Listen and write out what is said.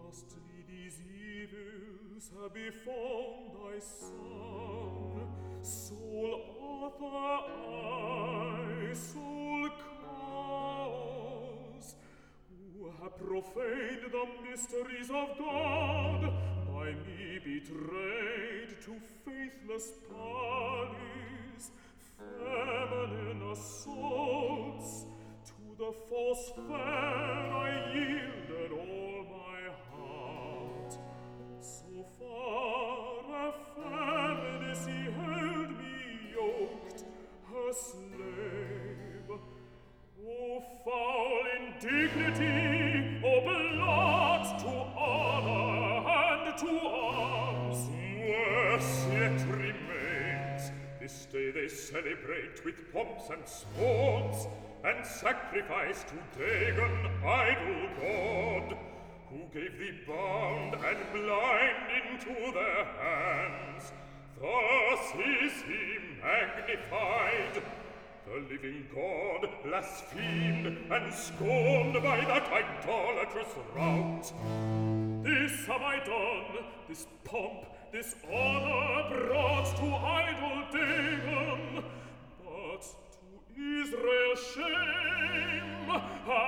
Justly these evils have befallen thy son, sole author I, sole cause, who have profaned the mysteries of God, by me betrayed to faithless parties, feminine assaults. To the false fair I yielded all my heart. So far a femininity held me yoked, her slave. O foul indignity, O blood to honor and to arms! Worse yet remains. This day they celebrate with pomps and sports, and sacrifice to Dagon, idol god, who gave thee bound and blind into their hands. Thus is he magnified, the living God blasphemed and scorned by that idolatrous rout. This have I done, this pomp, this honor brought to idol Dagon, but to Israel's shame